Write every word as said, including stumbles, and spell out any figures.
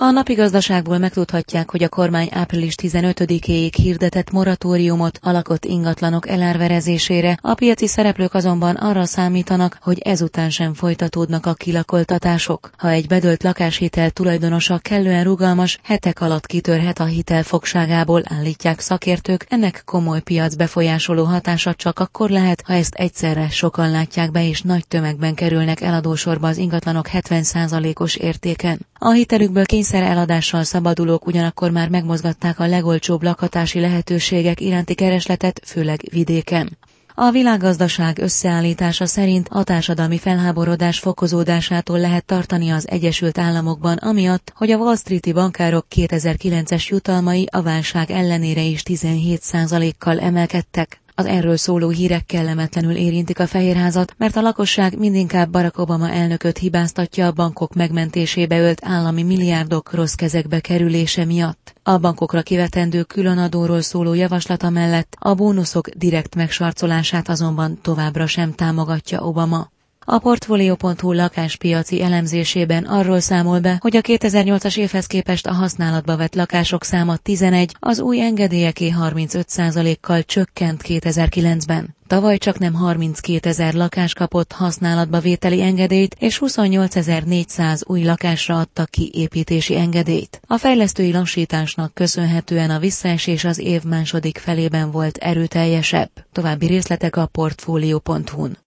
A Napi Gazdaságból megtudhatják, hogy a kormány április tizenötödikéig hirdetett moratóriumot a lakott ingatlanok elárverezésére, a piaci szereplők azonban arra számítanak, hogy ezután sem folytatódnak a kilakoltatások. Ha egy bedölt lakáshitel tulajdonosa kellően rugalmas, hetek alatt kitörhet a hitel fogságából, állítják szakértők. Ennek komoly piacbefolyásoló hatása csak akkor lehet, ha ezt egyszerre sokan látják be és nagy tömegben kerülnek eladósorba az ingatlanok hetven százalékos értéken. A hitelükből kényszer eladással szabadulók ugyanakkor már megmozgatták a legolcsóbb lakhatási lehetőségek iránti keresletet, főleg vidéken. A Világgazdaság összeállítása szerint a társadalmi felháborodás fokozódásától lehet tartani az Egyesült Államokban, amiatt, hogy a Wall Street-i bankárok kétezer-kilences jutalmai a válság ellenére is tizenhét százalékkal emelkedtek. Az erről szóló hírek kellemetlenül érintik a Fehérházat, mert a lakosság mindinkább Barack Obama elnököt hibáztatja a bankok megmentésébe ölt állami milliárdok rossz kezekbe kerülése miatt. A bankokra kivetendő különadóról szóló javaslata mellett a bónuszok direkt megsarcolását azonban továbbra sem támogatja Obama. A Portfolio pont hu lakáspiaci elemzésében arról számol be, hogy a kétezer-nyolcas évhez képest a használatba vett lakások száma tizenegy, az új engedélyeké harmincöt százalékkal csökkent kétezer-kilencben. Tavaly csaknem harminckétezer lakás kapott használatba vételi engedélyt, és huszonnyolcezer-négyszáz új lakásra adtak ki építési engedélyt. A fejlesztői lassításnak köszönhetően a visszaesés az év második felében volt erőteljesebb. További részletek a Portfolio pont hu-n.